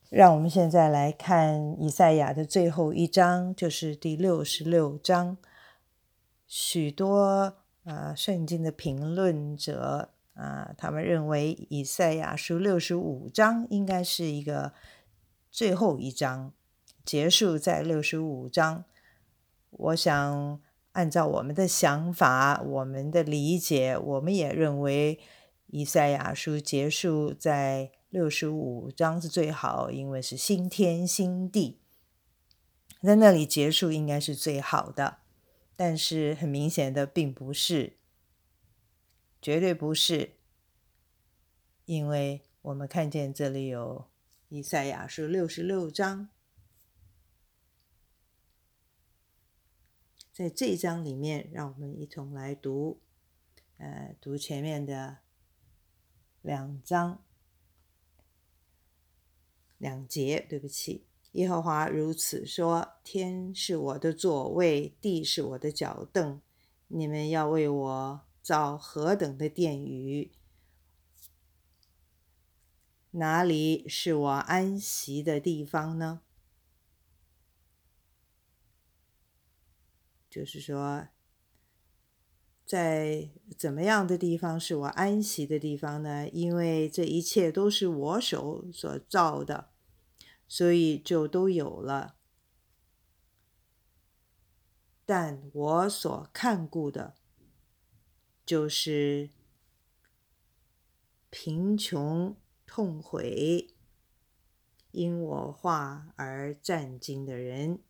让我们现在来看以赛亚的最后一章，就是第66章。许多圣经的评论者他们认为以赛亚书65章应该是一个最后一章，结束在65章。我想按照我们的想法，我们的理解，我们也认为以赛亚书结束在65章是最好，因为是新天新地，在那里结束应该是最好的。但是很明显的并不是，绝对不是，因为我们看见这里有以赛亚书66章，在这一章里面，让我们一同来读读前面的2节，对不起。耶和华如此说：天是我的座位，地是我的脚凳，你们要为我造何等的殿宇？哪里是我安息的地方呢？就是说，在怎么样的地方是我安息的地方呢？因为这一切都是我手所造的，所以就都有了。但我所看顾的，就是贫穷痛悔，因我话而战惊的人，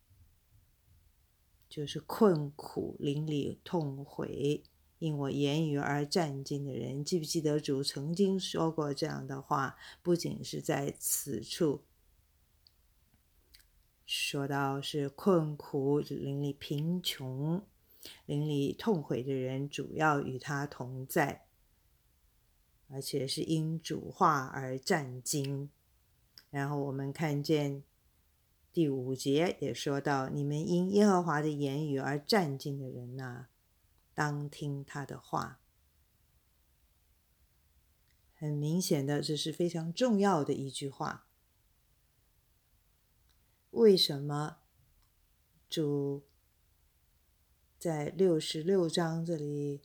就是困苦邻里痛悔，因我言语而战惊的人。记不记得主曾经说过这样的话？不仅是在此处说到是困苦邻里贫穷邻里痛悔的人，主要与他同在，而且是因主话而战惊。然后我们看见第5节也说到，你们因耶和华的言语而战惊的人啊，当听他的话。很明显的，这是非常重要的一句话。为什么主在66章这里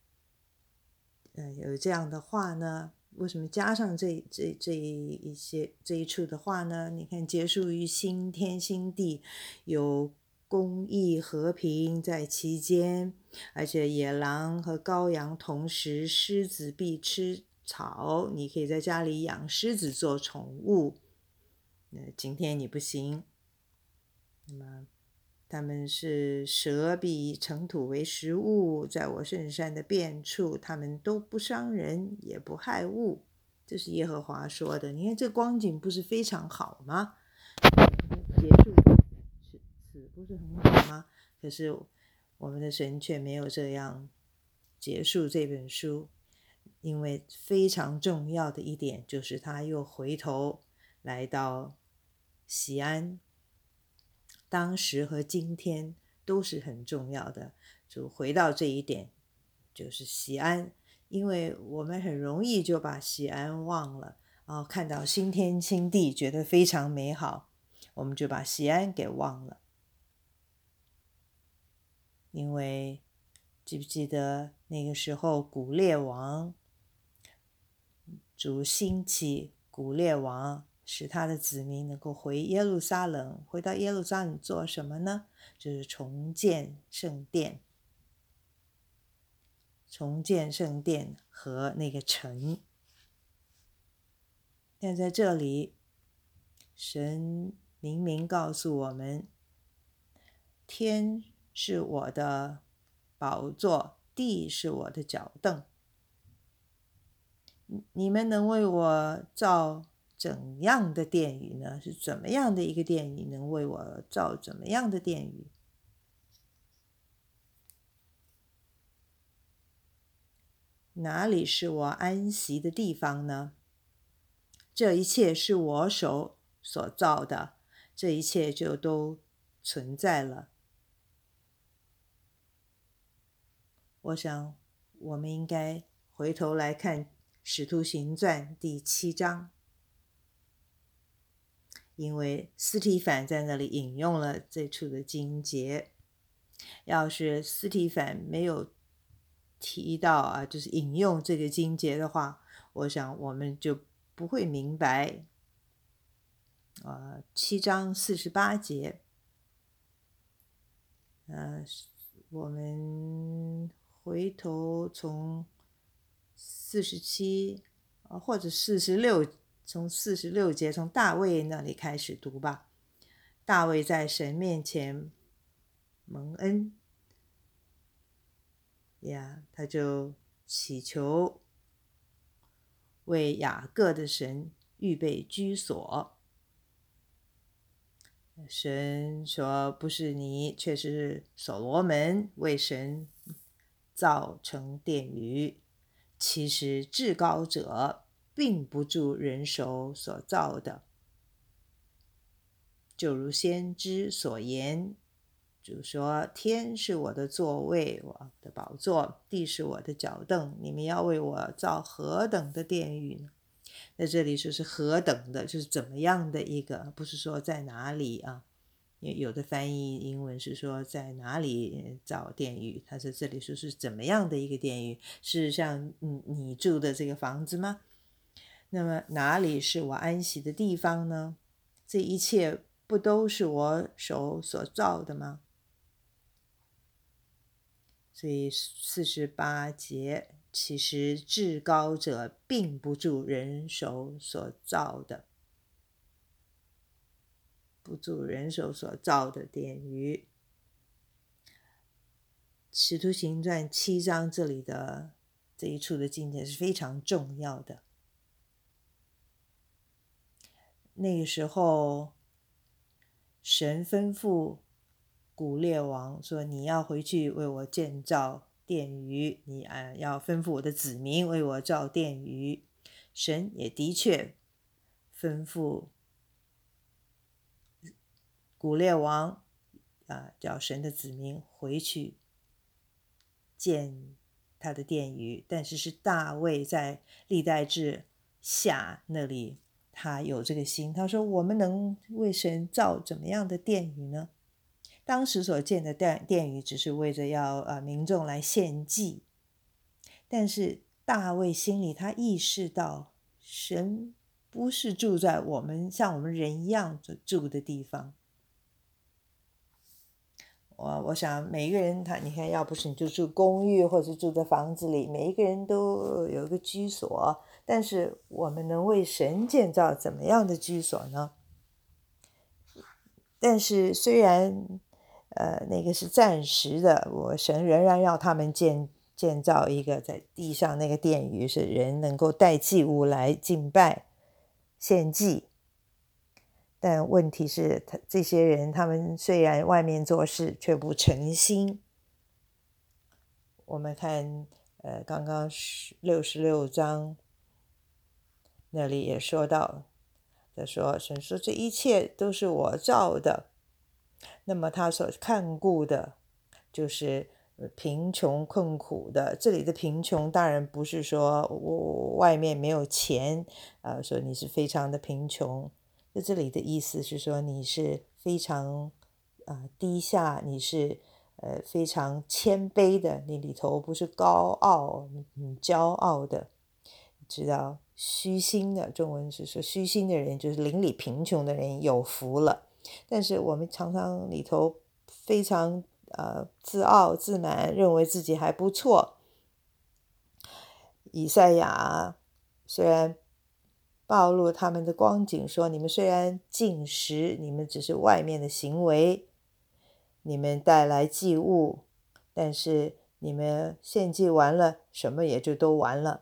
有这样的话呢？为什么加上这一处的话呢？你看，结束于新天新地，有公义和平在其间，而且野狼和羔羊同时，狮子必吃草，你可以在家里养狮子做宠物。今天你不行，那么他们是蛇必尘土为食物，在我圣山的遍处，他们都不伤人，也不害物。这是耶和华说的。你看这光景不是非常好吗？结束此不是很好吗？可是我们的神却没有这样结束这本书，因为非常重要的一点就是他又回头来到锡安，当时和今天都是很重要的。就回到这一点，就是锡安，因为我们很容易就把锡安忘了，看到新天新地觉得非常美好，我们就把锡安给忘了。因为记不记得那个时候古列王主兴起，古列王使他的子民能够回耶路撒冷，回到耶路撒冷做什么呢？就是重建圣殿，重建圣殿和那个城。但在这里，神明明告诉我们，天是我的宝座，地是我的脚凳。你们能为我造怎样的殿宇呢？是怎么样的一个殿宇能为我造怎么样的殿宇？哪里是我安息的地方呢？这一切是我手所造的，这一切就都存在了。我想我们应该回头来看《使徒行传》第7章。 因为司提反在那里引用了这处的经节。要是司提反没有提到就是引用这个经节的话，我想我们就不会明白7章48节。我们回头从47或者46，从46节，从大卫那里开始读吧。大卫在神面前蒙恩呀，他就祈求为雅各的神预备居所。神说，不是你，却是所罗门为神造成殿宇。其实至高者并不住人手所造的，就如先知所言，主说，天是我的座位，我的宝座，地是我的脚凳，你们要为我造何等的殿宇呢？在这里说是何等的，就是怎么样的一个，不是说在哪里啊。有的翻译英文是说在哪里造殿宇，他在这里说是怎么样的一个殿宇，是像你住的这个房子吗？那么哪里是我安息的地方呢？这一切不都是我手所造的吗？所以48节，其实至高者并不住人手所造的，不住人手所造的殿宇。使徒行传7章这里的这一处的经节是非常重要的。那个时候神吩咐古列王说，你要回去为我建造殿宇，你要吩咐我的子民为我造殿宇。神也的确吩咐古列王叫神的子民回去建他的殿宇，但是是大卫在历代志下那里，他有这个心，他说我们能为神造怎么样的殿宇呢？当时所建的殿宇只是为着要民众来献祭，但是大卫心里他意识到，神不是住在像我们人一样住的地方。我想每一个人你看，要不是你就住公寓或者住在房子里，每一个人都有一个居所，但是我们能为神建造怎么样的居所呢？但是虽然那个是暂时的，神仍然要他们建造一个在地上那个殿宇，是人能够带祭物来敬拜献祭。但问题是这些人他们虽然外面做事，却不诚心。我们看刚刚66章那里也说到，神说这一切都是我造的，那么他所看顾的就是贫穷困苦的。这里的贫穷当然不是说我外面没有钱说你是非常的贫穷，这里的意思是说你是非常低下，你是非常谦卑的，你里头不是高傲你骄傲的。知道虚心的，中文是说虚心的人就是邻里贫穷的人有福了。但是我们常常里头非常自傲自满，认为自己还不错。以赛亚虽然暴露他们的光景，说你们虽然进食，你们只是外面的行为，你们带来祭物，但是你们献祭完了，什么也就都完了。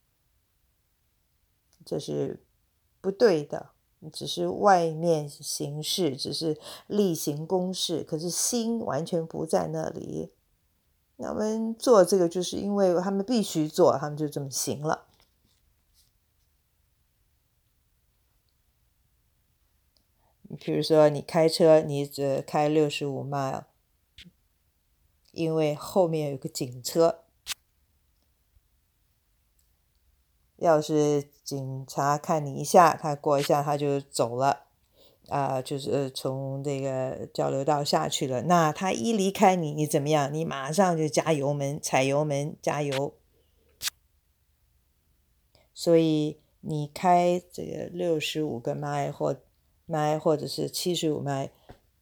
这是不对的，只是外面行事，只是例行公事，可是心完全不在那里。他们做这个就是因为他们必须做，他们就这么行了。比如说你开车，你只开65 mile， 因为后面有个警车，要是警察看你一下，他过一下他就走了， 就是从这个交流道下去了。那他一离开你，你怎么样？你马上就加油门，踩油门，加油。所以你开这个65个迈或者是75迈，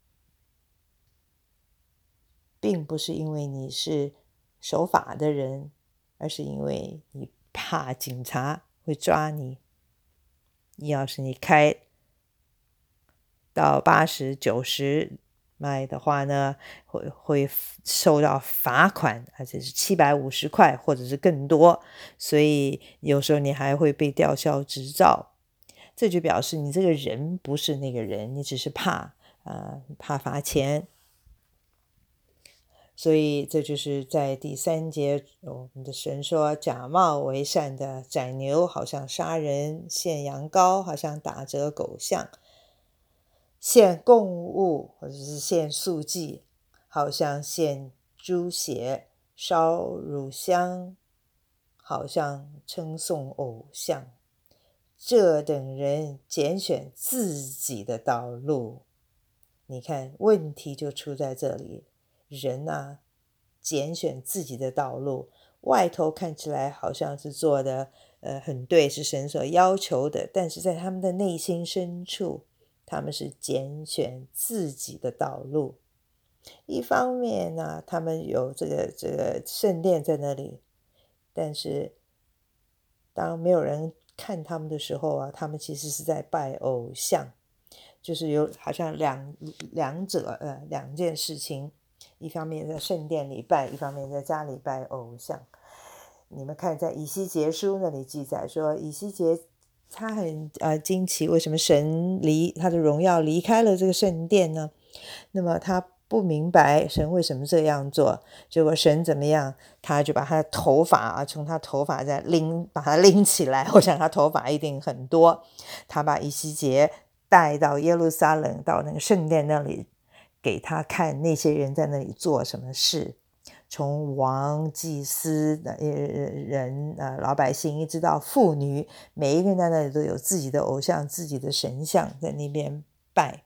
并不是因为你是守法的人，而是因为你怕警察会抓你。要是你开到80、90迈的话呢，会受到罚款，而且是750块或者是更多，所以有时候你还会被吊销执照。这就表示你这个人不是那个人，你只是怕罚钱。所以这就是在第3节，我们的神说，假冒为善的宰牛好像杀人，献羊羔好像打折狗像，献供物或者是献素祭好像献猪血，烧乳香好像称颂偶像。这等人拣选自己的道路。你看问题就出在这里，人啊拣选自己的道路，外头看起来好像是做的很对，是神所要求的，但是在他们的内心深处，他们是拣选自己的道路。一方面呢，他们有这个圣殿在那里，但是当没有人看他们的时候啊，他们其实是在拜偶像。就是有好像两件事情，一方面在圣殿里拜，一方面在家里拜偶像。你们看在以西结书那里记载说，以西结他很惊奇，为什么神他的荣耀离开了这个圣殿呢？那么他不明白神为什么这样做，结果神怎么样？他就把他的头发从他头发把他拎起来，我想他头发一定很多。他把以西结带到耶路撒冷，到那个圣殿那里，给他看那些人在那里做什么事，从王、祭司的人老百姓一直到妇女，每一个人在那里都有自己的偶像、自己的神像在那边拜。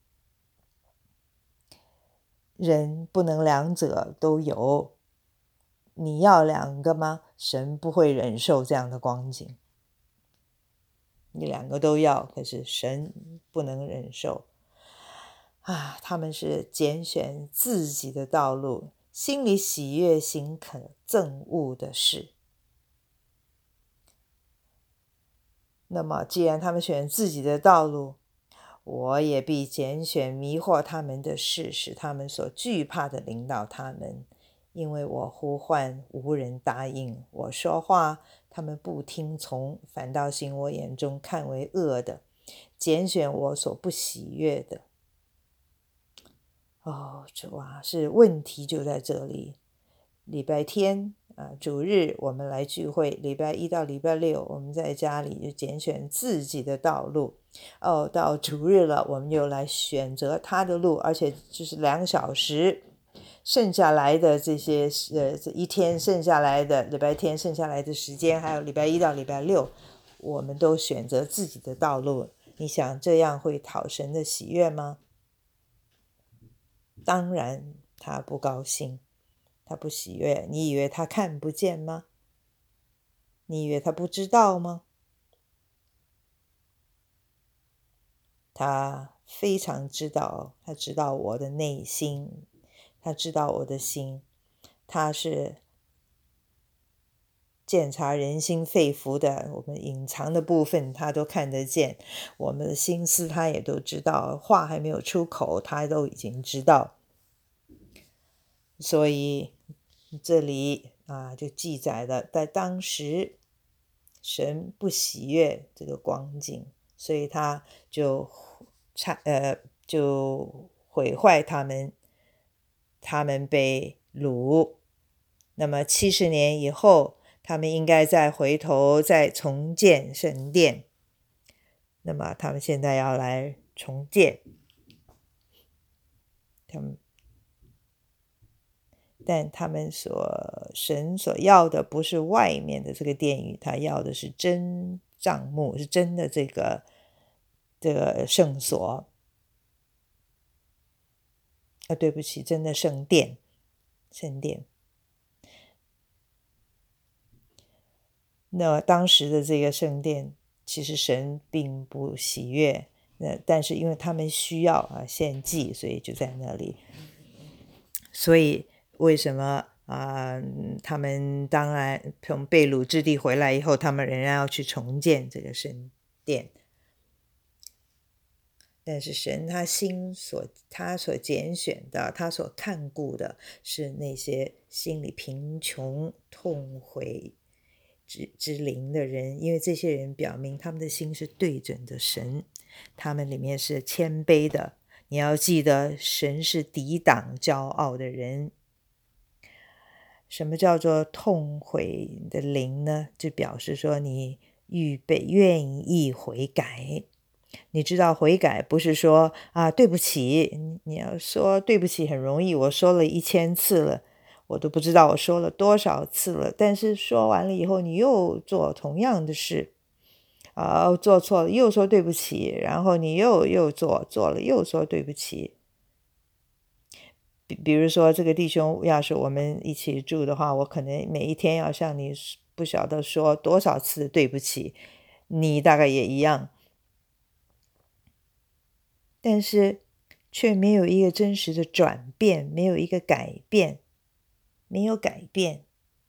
人不能两者都有，你要两个吗？神不会忍受这样的光景。你两个都要，可是神不能忍受他们是拣选自己的道路，心里喜悦行可憎恶的事。那么既然他们选自己的道路，我也必拣选迷惑他们的事，使他们所惧怕的领导他们。因为我呼唤无人答应，我说话他们不听从，反倒行我眼中看为恶的，拣选我所不喜悦的。主啊，是问题就在这里。礼拜天主日我们来聚会，礼拜1到礼拜6我们在家里就拣选自己的道路。到主日了，我们又来选择他的路，而且就是2小时，剩下来的这些这一天剩下来的礼拜天剩下来的时间，还有礼拜1到礼拜6，我们都选择自己的道路。你想这样会讨神的喜悦吗？当然他不高兴，他不喜悦。你以为他看不见吗？你以为他不知道吗？他非常知道，他知道我的内心，他知道我的心，他是鉴察人心肺腑的，我们隐藏的部分他都看得见，我们的心思他也都知道，话还没有出口他都已经知道。所以这里就记载了，在当时神不喜悦这个光景，所以他就毁坏他们，他们被掳。那么70年以后，他们应该再回头再重建圣殿。那么他们现在要来重建，但他们神所要的不是外面的这个殿宇，他要的是真帐幕，是真的这个圣所。 对不起，真的圣殿。那当时的这个圣殿，其实神并不喜悦，但是因为他们需要献祭，所以就在那里。所以为什么他们当然从被掳之地回来以后，他们仍然要去重建这个圣殿。但是神他所拣选的，他所看顾的是那些心里贫穷痛悔之灵的人，因为这些人表明他们的心是对准的神，他们里面是谦卑的。你要记得，神是抵挡骄傲的人。什么叫做痛悔的灵呢？就表示说你愿意悔改。你知道悔改不是说对不起，你要说对不起很容易，我说了1000次了，我都不知道我说了多少次了，但是说完了以后你又做同样的事，做错了又说对不起，然后你又做了又说对不起。比如说这个弟兄要是我们一起住的话，我可能每一天要向你不晓得说多少次对不起，你大概也一样，但是却没有一个真实的转变，没有一个改变，没有改变。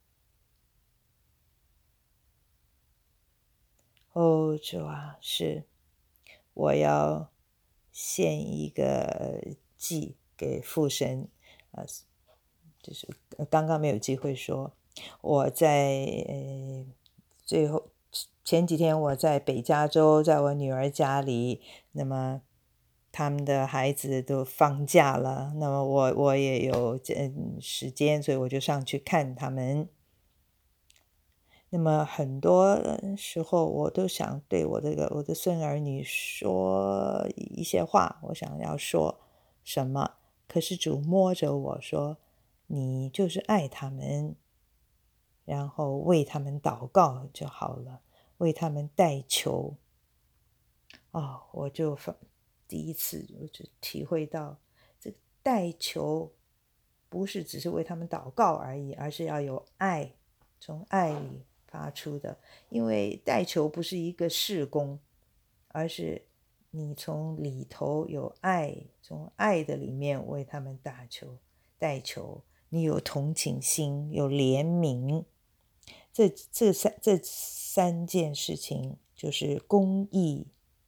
主啊，是我要献一个祭给父神，就是刚刚没有机会说，我在最后前几天我在北加州，在我女儿家里，那么他们的孩子都放假了，那么我也有时间，所以我就上去看他们。那么很多时候我都想对我的孙儿女说一些话，我想要说什么，可是主摸着我说，你就是爱他们，然后为他们祷告就好了，为他们代求。我就第一次我就体会到，这个代求不是只是为他们祷告而已，而是要有爱，从爱里发出的。因为代求不是一个事工，而是你从里头有爱，从爱的里面为他们代求，你有同情心，有怜悯。这三件事情就是公义、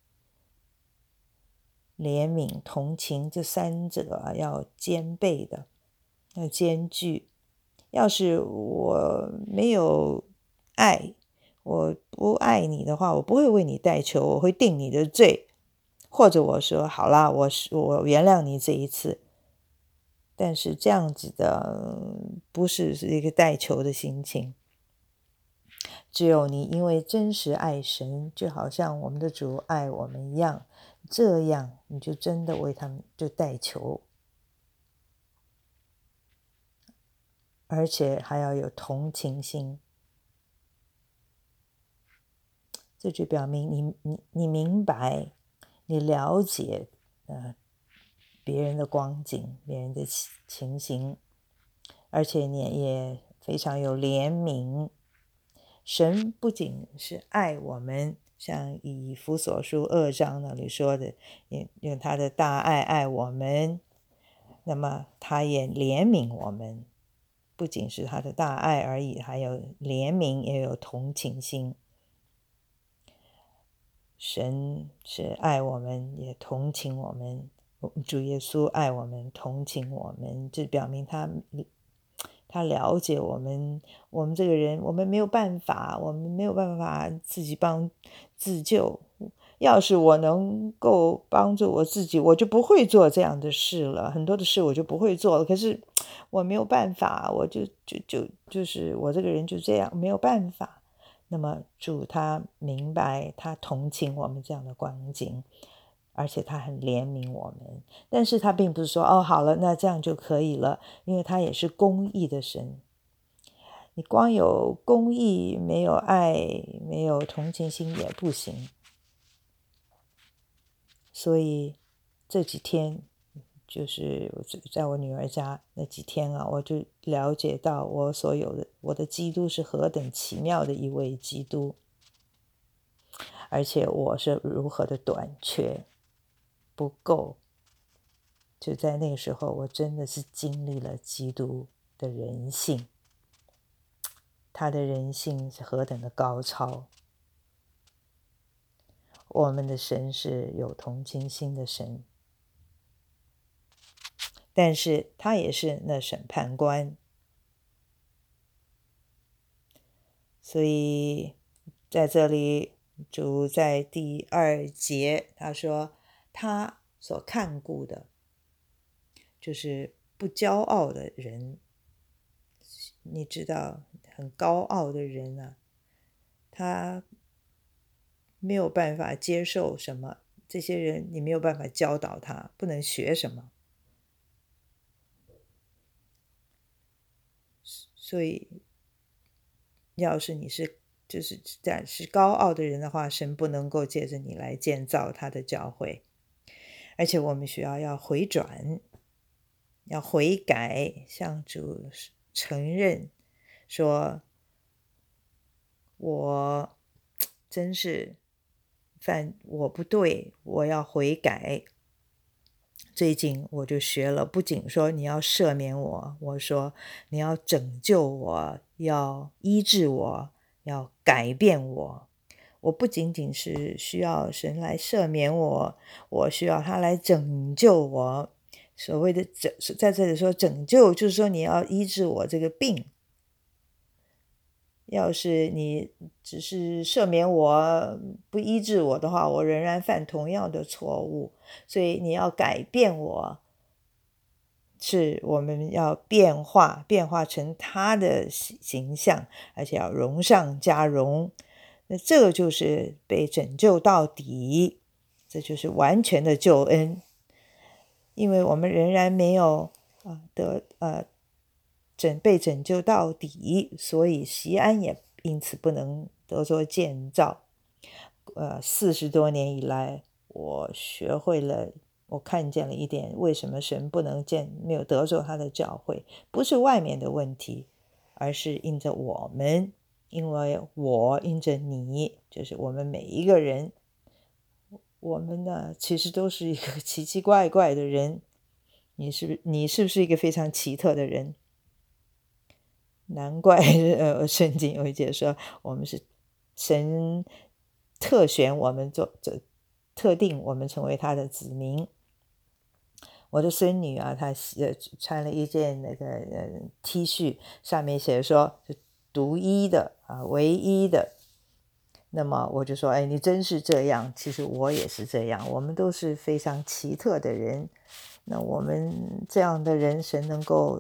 怜悯、同情，这三者要兼备的，要兼具。要是我没有爱，我不爱你的话，我不会为你代求，我会定你的罪，或者我说好啦，我原谅你这一次。但是这样子的不是一个代求的心情。只有你因为真实爱神，就好像我们的主爱我们一样，这样你就真的为他们就代求，而且还要有同情心。这就表明你明白，你了解别人的光景，别人的情形，而且你也非常有怜悯。神不仅是爱我们，像以弗所书2章那里说的，用他的大爱爱我们，那么他也怜悯我们，不仅是他的大爱而已，还有怜悯，也有同情心。神是爱我们，也同情我们。主耶稣爱我们，同情我们，这表明他了解我们这个人，我们没有办法自己自救。要是我能够帮助我自己，我就不会做这样的事了，很多的事我就不会做了。可是我没有办法，我就是我这个人就这样，没有办法。那么主他明白，他同情我们这样的光景，而且他很怜悯我们。但是他并不是说好了，那这样就可以了，因为他也是公义的神。你光有公义，没有爱，没有同情心也不行。所以这几天就是在我女儿家那几天啊，我就了解到我的基督是何等奇妙的一位基督，而且我是如何的短缺不够。就在那个时候，我真的是经历了基督的人性，他的人性是何等的高超。我们的神是有同情心的神，但是他也是那审判官。所以在这里，主在第2节他说，他所看顾的就是不骄傲的人。你知道，很高傲的人啊，他没有办法接受什么，这些人你没有办法教导他，不能学什么。所以要是你是高傲的人的话，神不能够借着你来建造他的教会。而且我们需要回转，要悔改，向主承认说，我真是我不对，我要悔改。最近我就学了，不仅说你要赦免我，我说你要拯救我，要医治我，要改变我。我不仅仅是需要神来赦免我，我需要他来拯救我。所谓的在这里说拯救，就是说你要医治我这个病。要是你只是赦免我，不医治我的话，我仍然犯同样的错误。所以你要改变我，是我们要变化成他的形象，而且要荣上加荣。那这个就是被拯救到底，这就是完全的救恩。因为我们仍然没有被拯救到底，所以锡安也因此不能得着建造。40多年以来，我学会了，我看见了一点，为什么神不能没有得着他的教会，不是外面的问题，而是因着我们，因为我因着你，就是我们每一个人，我们呢其实都是一个奇奇怪怪的人。你是不是一个非常奇特的人？难怪圣经有一节说，我们是神特选我们特定我们成为他的子民。我的孙女啊，她穿了一件那个T 恤，上面写说是独一的唯一的。那么我就说，哎，你真是这样，其实我也是这样，我们都是非常奇特的人。那我们这样的人，神能够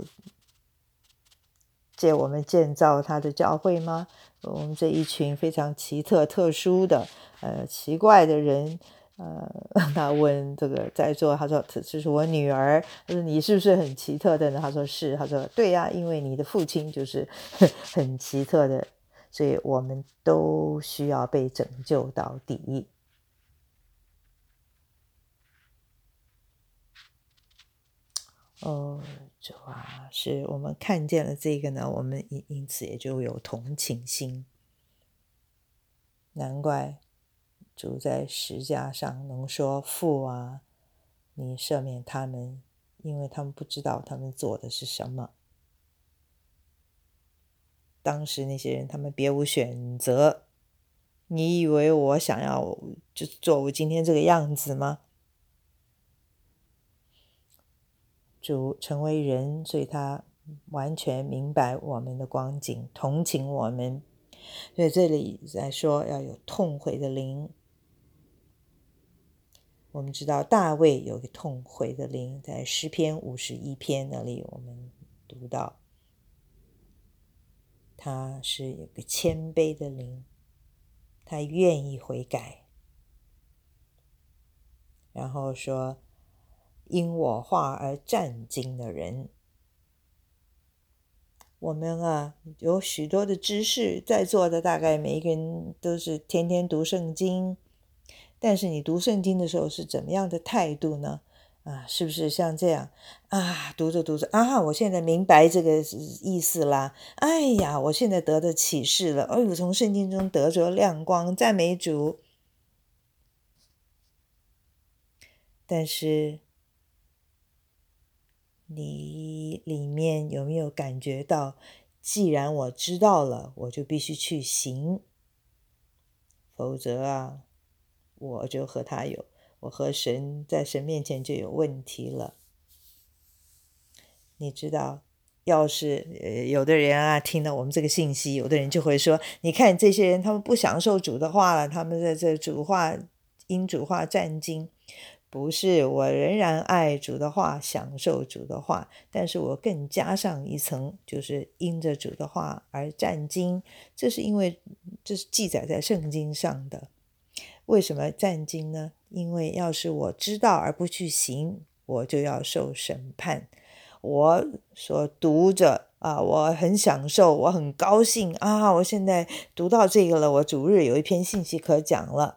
借我们建造他的教会吗？我们这一群非常奇特特殊的奇怪的人，他问这个在座，他说这是我女儿，他说你是不是很奇特的呢？他说是，他说对呀，因为你的父亲就是很奇特的，所以我们都需要被拯救到底。主啊，是我们看见了这个呢，我们因此也就有同情心。难怪主在十架上能说，父啊，你赦免他们，因为他们不知道他们做的是什么。当时那些人他们别无选择，你以为我想要就做我今天这个样子吗？主成为人，所以他完全明白我们的光景，同情我们。所以这里在说要有痛悔的灵。我们知道大卫有个痛悔的灵，在诗篇51篇那里我们读到，他是有个谦卑的灵，他愿意悔改。然后说，因我话而战惊的人。我们啊，有许多的知识，在座的大概每一个人都是天天读圣经，但是你读圣经的时候是怎么样的态度呢？ 是不是像这样读着读着我现在明白这个意思啦，哎呀，我现在得的启示了，哎呦，从圣经中得着亮光，赞美主。但是你里面有没有感觉到，既然我知道了，我就必须去行，否则我就我和神在神面前就有问题了。你知道，要是有的人听到我们这个信息，有的人就会说，你看这些人他们不享受主的话了，他们在这因主话战惊。不是，我仍然爱主的话，享受主的话，但是我更加上一层，就是因着主的话而战惊。这是因为这是记载在圣经上的。为什么战惊呢？因为要是我知道而不去行，我就要受审判。我所读着我很享受，我很高兴我现在读到这个了，我主日有一篇信息可讲了。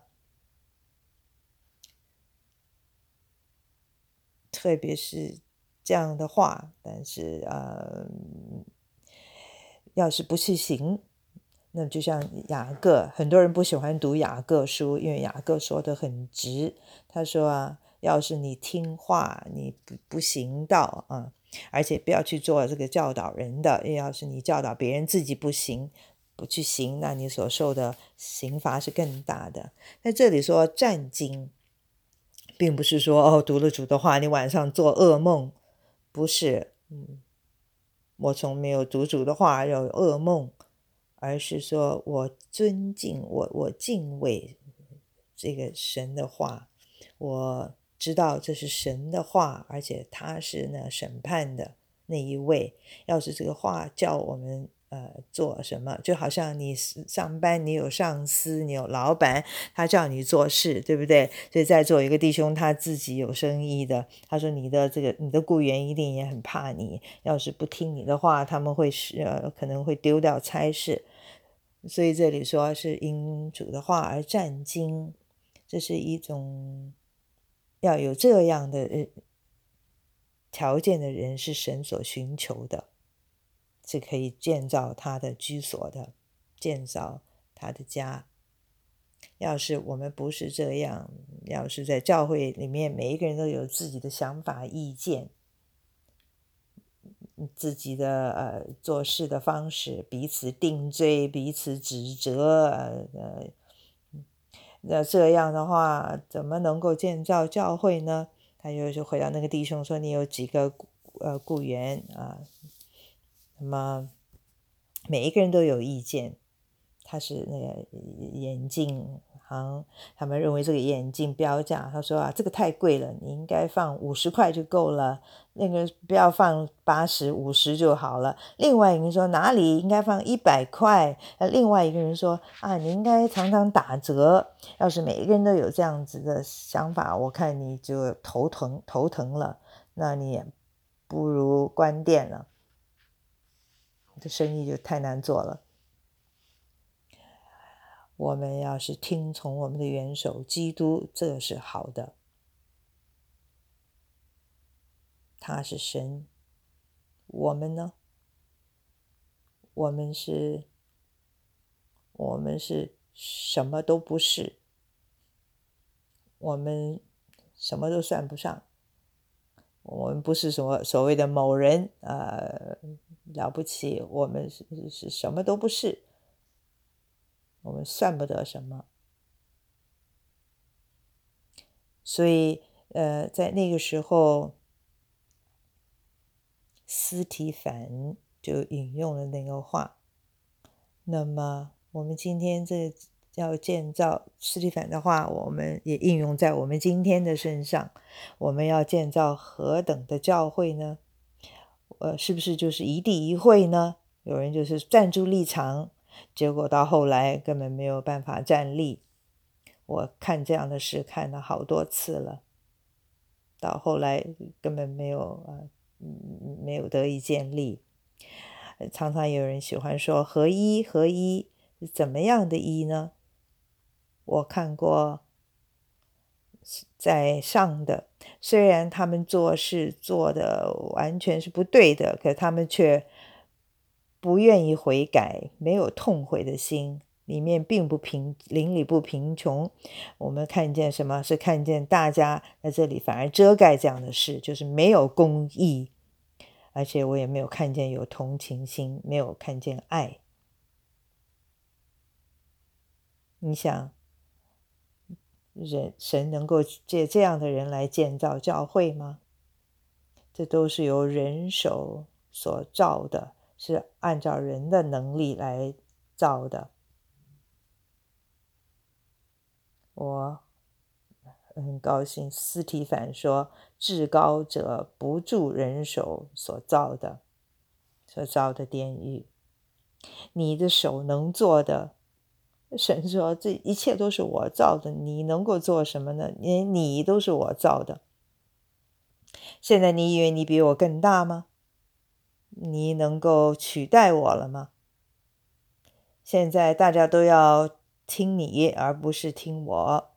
特别是这样的话，但是要是不去行，那就像雅各，很多人不喜欢读雅各书，因为雅各说的很直。他说要是你听话，你不行道而且不要去做这个教导人的，因为要是你教导别人自己不去行，那你所受的刑罚是更大的。在这里说战惊，并不是说读了主的话你晚上做噩梦，不是我从没有读主的话有噩梦，而是说我尊敬我敬畏这个神的话，我知道这是神的话，而且他是审判的那一位。要是这个话叫我们做什么，就好像你上班，你有上司，你有老板，他叫你做事，对不对？所以在座一个弟兄他自己有生意的，他说你的雇员一定也很怕你，要是不听你的话，他们可能会丢掉差事。所以这里说是因主的话而战惊，这是一种要有这样的条件的人是神所寻求的，是可以建造他的居所的，建造他的家。要是我们不是这样，要是在教会里面每一个人都有自己的想法意见，自己的做事的方式，彼此定罪，彼此指责那这样的话怎么能够建造教会呢？他就回到那个弟兄说，你有几个雇员那么每一个人都有意见。他是那个眼镜行，他们认为这个眼镜标价，他说这个太贵了，你应该放50块就够了，那个不要放80、50就好了。另外一个人说哪里应该放100块，另外一个人说你应该常常打折。要是每一个人都有这样子的想法，我看你就头疼了，那你也不如关店了，这生意就太难做了。我们要是听从我们的元首基督，这是好的。他是神，我们呢？我们是什么都不是，我们什么都算不上，我们不是所谓的某人了不起，我们是什么都不是，我们算不得什么。所以在那个时候，司提反就引用了那个话。那么我们今天要建造司提反的话，我们也应用在我们今天的身上。我们要建造何等的教会呢？是不是就是一地一会呢？有人就是站住立场，结果到后来根本没有办法站立。我看这样的事看了好多次了，到后来根本没有得以建立。常常有人喜欢说合一，怎么样的一呢？我看过在上的虽然他们做事做的完全是不对的，可他们却不愿意悔改，没有痛悔的心，里面并不邻里不贫穷。我们看见什么？是看见大家在这里反而遮盖这样的事，就是没有公义，而且我也没有看见有同情心，没有看见爱。你想，神能够借这样的人来建造教会吗？这都是由人手所造的，是按照人的能力来造的。我很高兴斯提凡说，至高者不助人手所造的殿宇。你的手能做的，神说这一切都是我造的，你能够做什么呢？你都是我造的。现在你以为你比我更大吗？你能够取代我了吗？现在大家都要听你，而不是听我。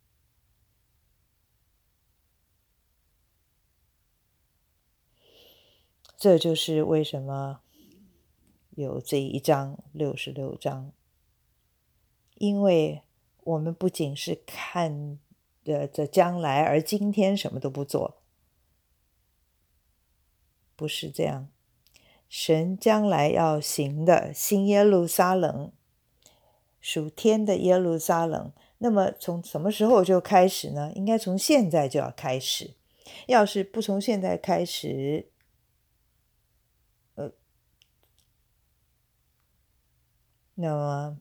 这就是为什么有这一章66章，因为我们不仅是看着将来，而今天什么都不做，不是这样。神将来要行的新耶路撒冷，属天的耶路撒冷，那么从什么时候就开始呢？应该从现在就要开始。要是不从现在开始，那么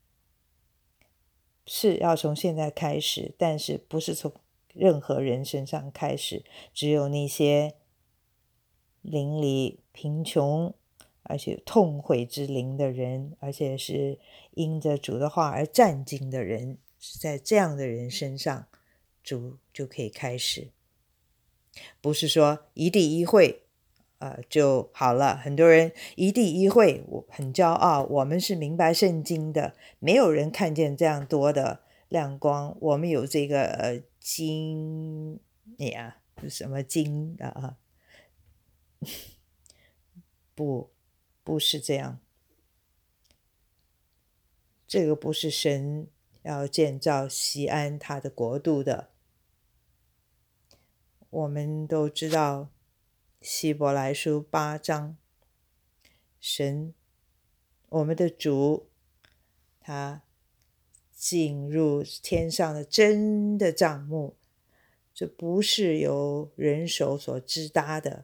是要从现在开始，但是不是从任何人身上开始，只有那些邻里贫穷而且痛悔之灵的人，而且是因着主的话而战兢的人，是在这样的人身上，主就可以开始。不是说一地一会就好了。很多人一地一会，我很骄傲，我们是明白圣经的，没有人看见这样多的亮光。我们有这个金呀，什么金不是这样。这个不是神要建造锡安他的国度的。我们都知道希伯来书8章，神我们的主他进入天上的真的帐幕，这不是由人手所支搭的。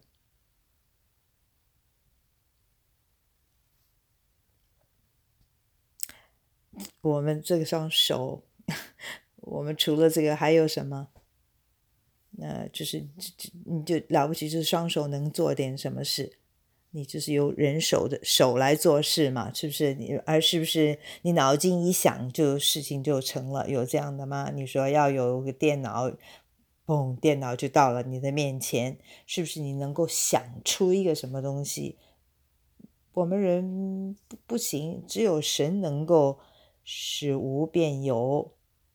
我们这双手我们除了这个还有什么？就是你就了不起，就是双手能做点什么事，你就是由人手的手来做事嘛，是不是？是不是你脑筋一想就事情就成了？有这样的吗？你说要有个电脑，嘣，电脑就到了你的面前，是不是你能够想出一个什么东西？我们人不行，只有神能够使无变有，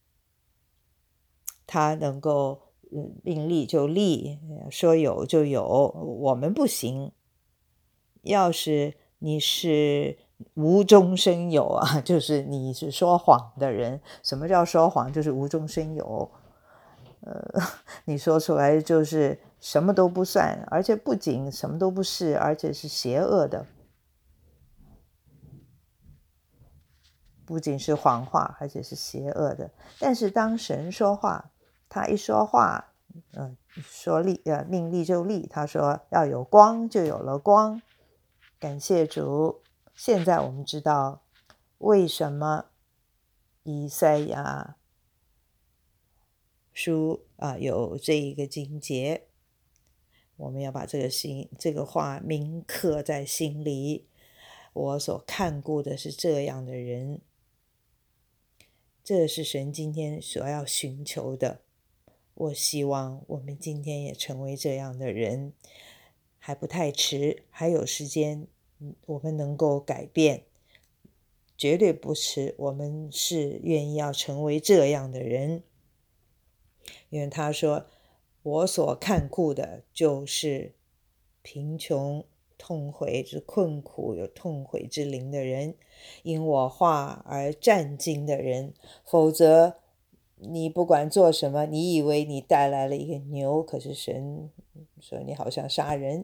他能够命立就立，说有就有，我们不行。要是你是无中生有啊，就是你是说谎的人。什么叫说谎？就是无中生有。你说出来就是什么都不算，而且不仅什么都不是，而且是邪恶的。不仅是谎话，而且是邪恶的。但是当神说话，他一说话，命立就立。他说要有光，就有了光。感谢主，现在我们知道为什么以赛亚书有这一个经节，我们要把这个话铭刻在心里。我所看顾的是这样的人，这是神今天所要寻求的。我希望我们今天也成为这样的人，还不太迟，还有时间，我们能够改变，绝对不迟。我们是愿意要成为这样的人，因为他说我所看顾的就是贫穷、痛悔之困苦、有痛悔之灵的人，因我话而战惊的人。否则你不管做什么，你以为你带来了一个牛，可是神说你好像杀人。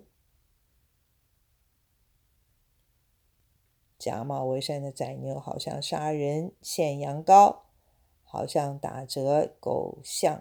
假冒为善的宰牛好像杀人，献羊羔好像打折狗象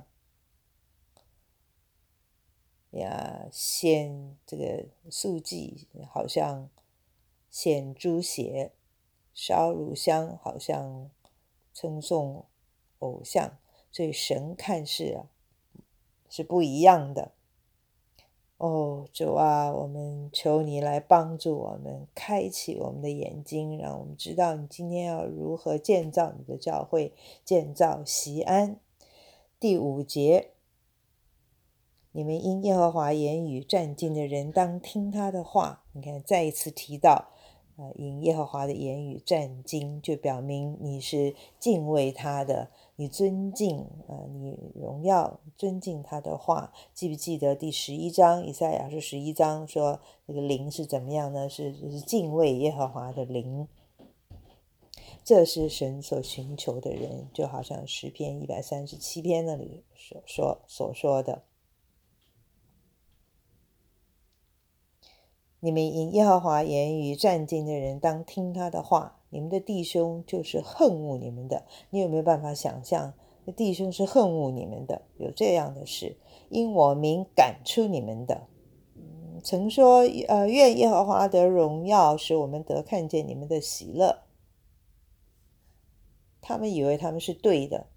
呀，献这个素祭好像献猪血，烧乳香好像称颂偶像。所以神看事是不一样的。主啊，我们求你来帮助我们，开启我们的眼睛，让我们知道你今天要如何建造你的教会，建造锡安。第5节，你们因耶和华言语战兢的人，当听他的话。你看，再一次提到因耶和华的言语战兢，就表明你是敬畏他的，你尊敬你荣耀尊敬他的话。记不记得第11章，以赛亚书11章说那个灵是怎么样呢？是敬畏耶和华的灵。这是神所寻求的人，就好像诗篇137篇那里所说的。你们因耶和华言语战兢的人，当听他的话。你们的弟兄就是恨恶你们的。你有没有办法想象弟兄是恨恶你们的？有这样的事，因我名赶出你们的。曾说愿耶和华得荣耀，使我们得看见你们的喜乐。他们以为他们是对的。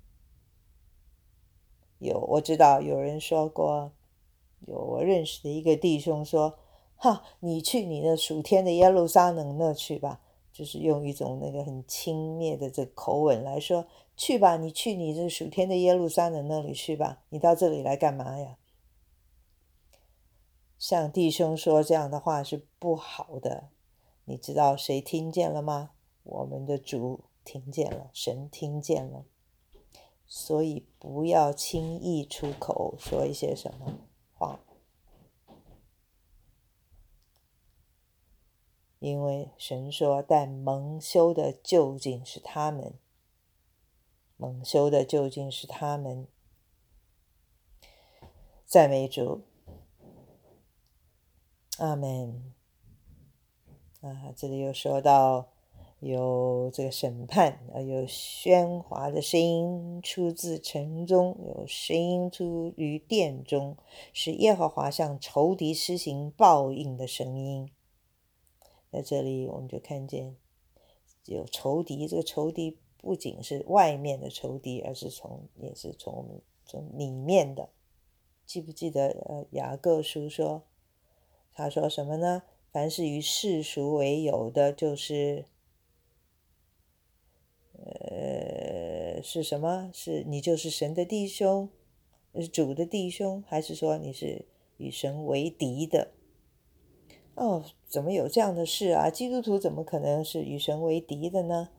我知道有人说过，我认识的一个弟兄说，你去你的属天的耶路撒冷那去吧，就是用一种那个很轻蔑的这个口吻来说，去吧，你去你这属天的耶路撒冷那里去吧，你到这里来干嘛呀？像弟兄说这样的话是不好的。你知道谁听见了吗？我们的主听见了，神听见了。所以不要轻易出口说一些什么话，因为神说，但蒙羞的究竟是他们，蒙羞的究竟是他们。赞美主，阿们。这里又说到有这个审判，有喧哗的声音出自城中，有声音出于殿中，是耶和华向仇敌施行报应的声音。在这里我们就看见有仇敌，这个仇敌不仅是外面的仇敌，而是也是从里面的。记不记得雅各书说，他说什么呢？凡是与世俗为友的，是什么？是你就是神的弟兄，是主的弟兄，还是说你是与神为敌的？怎么有这样的事啊？基督徒怎么可能是与神为敌的呢？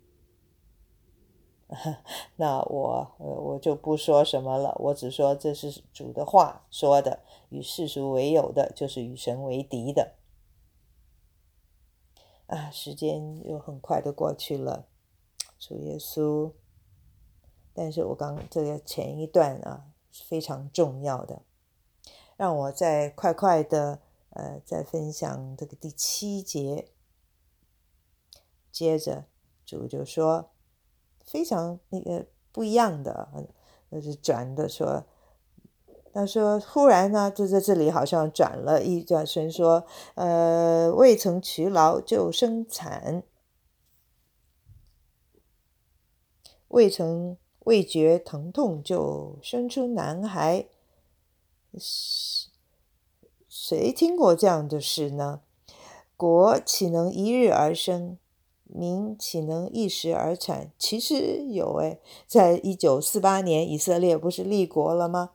那我就不说什么了，我只说这是主的话说的，与世俗为友的，就是与神为敌的。时间又很快的过去了，主耶稣。但是我这个前一段是非常重要的，让我再快快的再分享这个第7节。接着主就说非常不一样的，就是转的说，他说忽然呢，就在这里好像转了一转身说，未曾劬劳就生产，未觉疼痛就生出男孩。谁听过这样的事呢？国岂能一日而生？民岂能一时而产？其实有在1948年以色列不是立国了吗？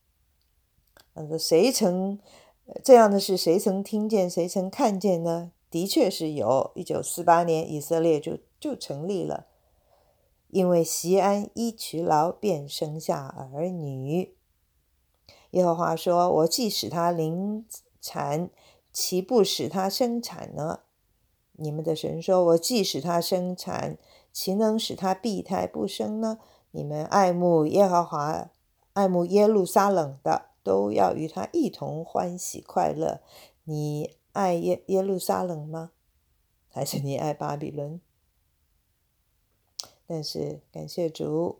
谁曾这样的事谁曾听见谁曾看见呢？的确是有，1948年以色列就成立了，因为锡安依劬劳便生下儿女。 耶和华说，我既使他临产，岂不使他生产呢？你们的神说，我既使他生产，岂能使他闭胎不生呢？你们爱慕耶和华，爱慕耶路撒冷的，都要与他一同欢喜快乐。你爱耶路撒冷吗？还是你爱巴比伦？但是感谢主，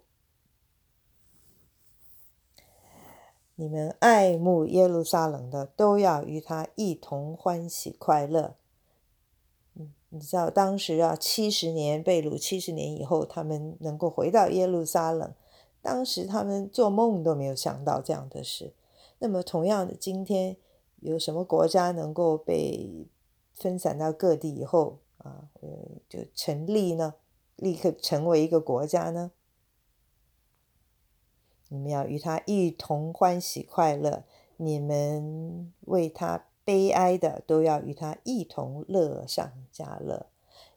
你们爱慕耶路撒冷的，都要与他一同欢喜快乐。你知道当时70年被掳70年以后，他们能够回到耶路撒冷，当时他们做梦都没有想到这样的事。那么同样的，今天有什么国家能够被分散到各地以后就成立呢？立刻成为一个国家呢？你们要与他一同欢喜快乐，你们为他悲哀的，都要与他一同乐上加乐。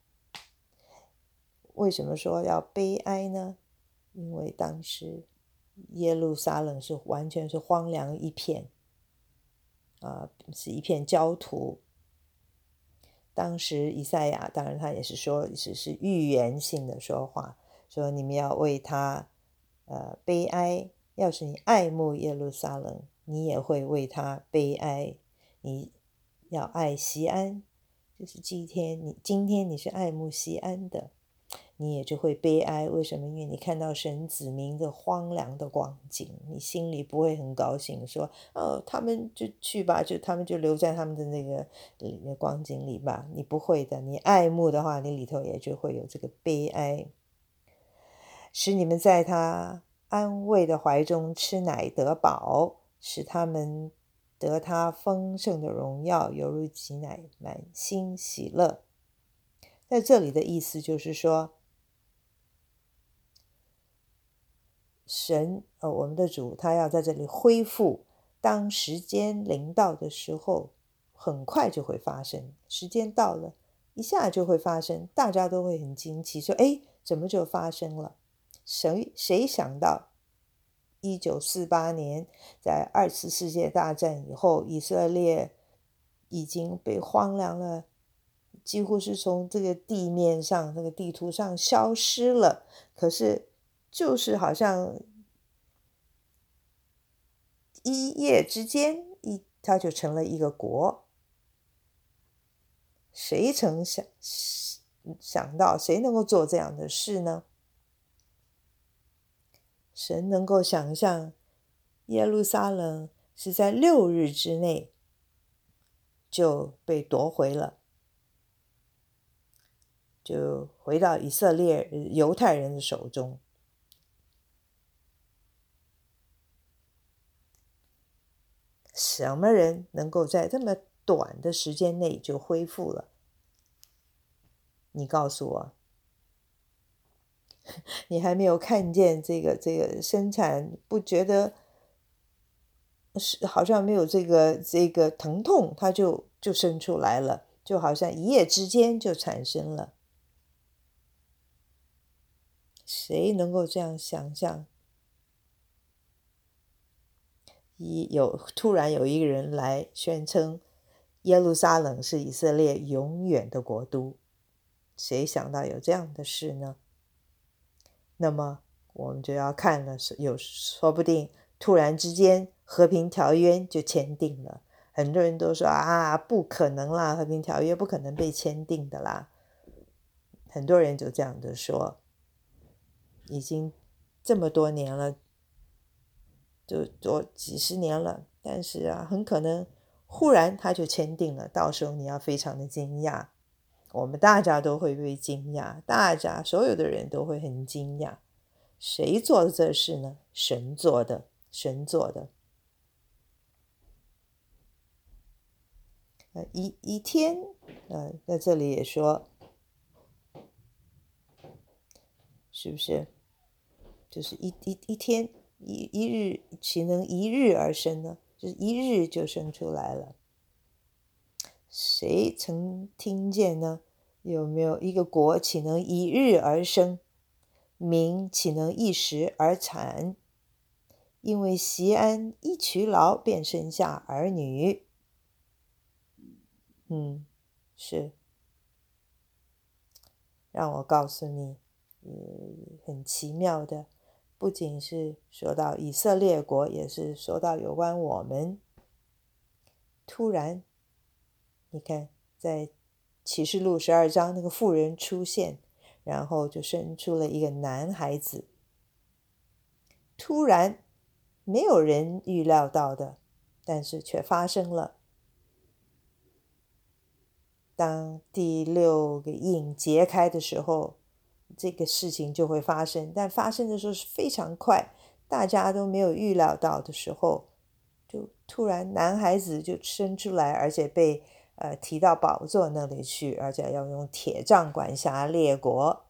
为什么说要悲哀呢？因为当时耶路撒冷是完全是荒凉一片是一片焦土。当时以赛亚当然他也是说是预言性的说话，说你们要为他悲哀。要是你爱慕耶路撒冷，你也会为他悲哀。你要爱锡安，就是今天你是爱慕锡安的，你也就会悲哀。为什么？因为你看到神子民的荒凉的光景，你心里不会很高兴，说他们就去吧，他们就留在他们的那个光景里吧。你不会的，你爱慕的话，你里头也就会有这个悲哀。使你们在他安慰的怀中吃奶得饱，使他们得他丰盛的荣耀，犹如挤奶，满心喜乐。在这里的意思就是说，神我们的主他要在这里恢复，当时间临到的时候，很快就会发生。时间到了，一下就会发生，大家都会很惊奇，说怎么就发生了？谁想到1948年在2次世界大战以后，以色列已经被荒凉了，几乎是从这个地面上这个地图上消失了。可是就是好像一夜之间它就成了一个国。谁曾想到，谁能够做这样的事呢？神能够想象耶路撒冷是在6日之内就被夺回了，就回到以色列犹太人的手中。什么人能够在这么短的时间内就恢复了？你告诉我，你还没有看见这个生产，不觉得是好像没有这个疼痛，它就生出来了，就好像一夜之间就产生了。谁能够这样想象？突然有一个人来宣称耶路撒冷是以色列永远的国都，谁想到有这样的事呢？那么我们就要看了，说不定突然之间和平条约就签订了。很多人都说不可能啦，和平条约不可能被签订的啦。很多人就这样的说，已经这么多年了，就几十年了，但是很可能忽然他就签订了，到时候你要非常的惊讶，我们大家都会被惊讶，所有的人都会很惊讶。谁做的这事呢？神做的，神做的。一天在这里也说，是不是？就是一天一日，岂能一日而生呢？就是一日就生出来了。谁曾听见呢？有没有一个国岂能一日而生？民岂能一时而产？ 因为锡安一劬劳，便生下儿女。是，让我告诉你，很奇妙的，不仅是说到以色列国，也是说到有关我们。突然，你看，在启示录12章，那个妇人出现，然后就生出了一个男孩子。突然，没有人预料到的，但是却发生了。当第6个印揭开的时候，这个事情就会发生，但发生的时候是非常快，大家都没有预料到的时候，就突然男孩子就生出来，而且被提到宝座那里去，而且要用铁杖管辖列国。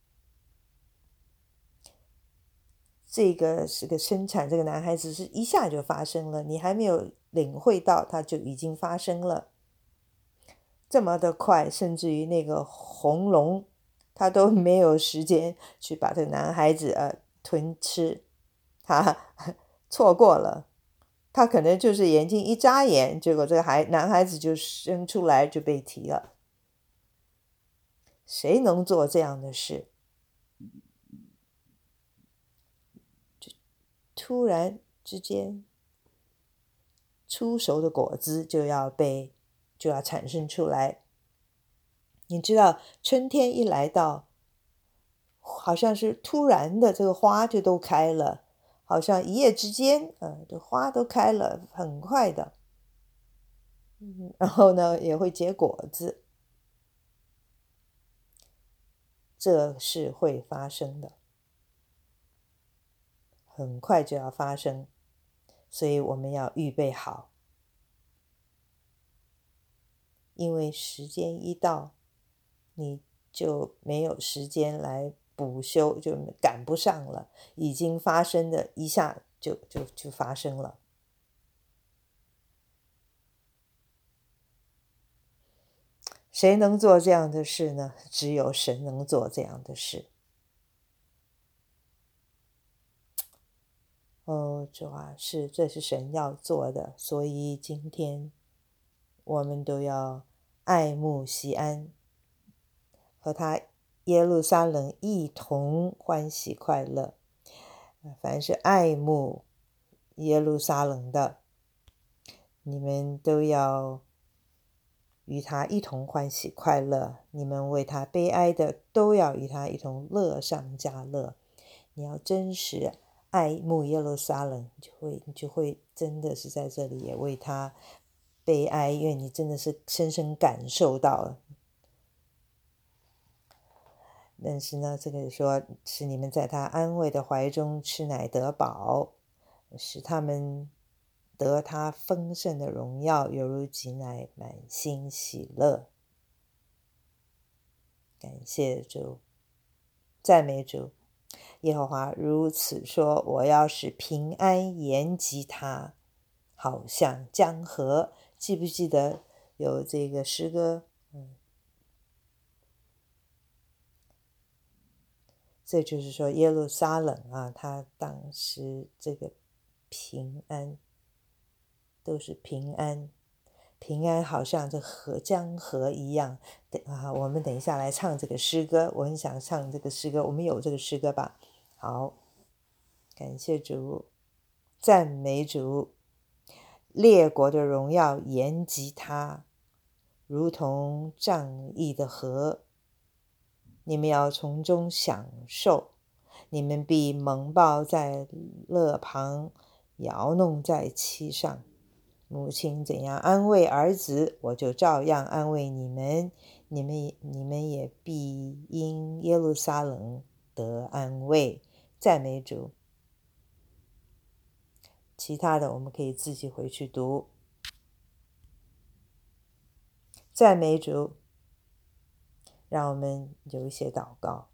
这个生产这个男孩子是一下就发生了，你还没有领会到，他就已经发生了。这么的快，甚至于那个红龙，他都没有时间去把这个男孩子吞吃，他错过了，他可能就是眼睛一眨眼，结果这个男孩子就生出来就被提了。谁能做这样的事？就突然之间，出熟的果子就要产生出来。你知道春天一来到，好像是突然的，这个花就都开了，好像一夜之间，这花都开了，很快的。然后呢，也会结果子，这是会发生的，很快就要发生，所以我们要预备好，因为时间一到，你就没有时间来补休，就赶不上了，已经发生的一下就发生了。谁能做这样的事呢？只有神能做这样的事。主啊，这是神要做的，所以今天我们都要爱慕锡安，和他耶路撒冷一同欢喜快乐。凡是爱慕耶路撒冷的，你们都要与他一同欢喜快乐，你们为他悲哀的，都要与他一同乐上加乐。你要真实爱慕耶路撒冷，你就会真的是在这里也为他悲哀，因为你真的是深深感受到了。但是呢，这个说是你们在他安慰的怀中吃奶得饱，使他们得他丰盛的荣耀，犹如挤奶，满心喜乐。感谢主，赞美主。耶和华如此说：我要使平安延及他，好像江河。记不记得有这个诗歌？这就是说耶路撒冷啊，他当时这个平安都是平安，平安好像这江河一样。我们等一下来唱这个诗歌，我很想唱这个诗歌，我们有这个诗歌吧？好，感谢主，赞美主。列国的荣耀延及他，如同仗义的河，你们要从中享受，你们必蒙抱在勒旁，摇弄在其上。母亲怎样安慰儿子，我就照样安慰你们，你们也必因耶路撒冷得安慰。赞美主。其他的我们可以自己回去读。赞美主，让我们有一些祷告。